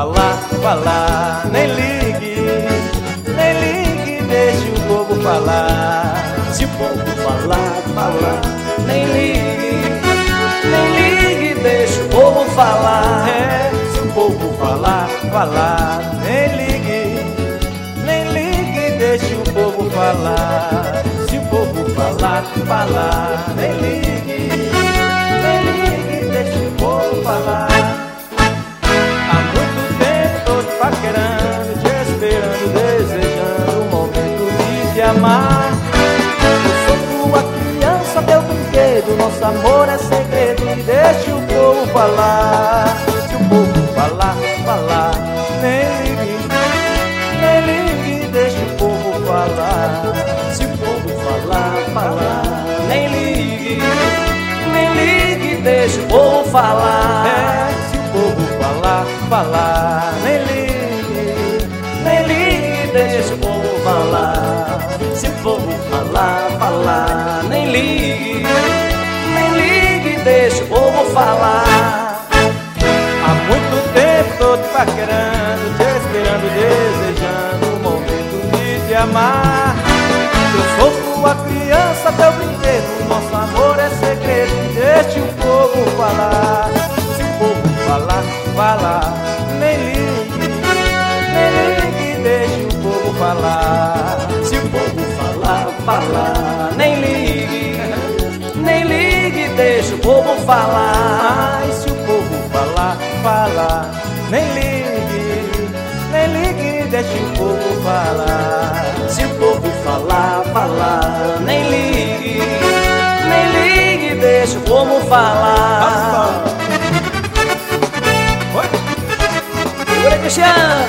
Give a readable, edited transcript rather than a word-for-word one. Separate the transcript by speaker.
Speaker 1: falar, falar, nem ligue, deixe o povo falar.
Speaker 2: Se o povo falar, falar, nem ligue, deixa o povo falar.
Speaker 1: Se o povo falar, falar, nem ligue, deixe o povo falar. Se o povo falar, falar, nem ligue, deixe o povo falar. Há muito tempo tô te paquerando, te esperando, desejando um momento de te amar. Eu sou tua criança, teu brinquedo, nosso amor é segredo, e deixe o povo falar. Se o povo falar, falar, nem ligue, deixe o povo falar.
Speaker 2: Se o povo falar, falar, nem ligue, deixa o povo falar.
Speaker 1: Se o povo falar, falar, nem ligue,
Speaker 2: deixa o povo falar. Se o povo falar, falar, nem ligue, deixa o povo falar.
Speaker 1: há muito tempo tô te paquerando, te esperando, desejando um momento de te amar. Eu sou tua criança, teu brinquedo, nosso amor é segredo, deixe o povo falar. Se o povo falar, falar, nem ligue, deixe o povo falar.
Speaker 2: Se o povo falar, falar, nem ligue, deixa o povo falar.
Speaker 1: Ai, se o povo falar, falar, nem ligue, deixe o povo falar.
Speaker 2: Se o povo falar, falar, nem ligue, deixa o povo falar.
Speaker 1: Oi?
Speaker 2: Segura, Cristiano.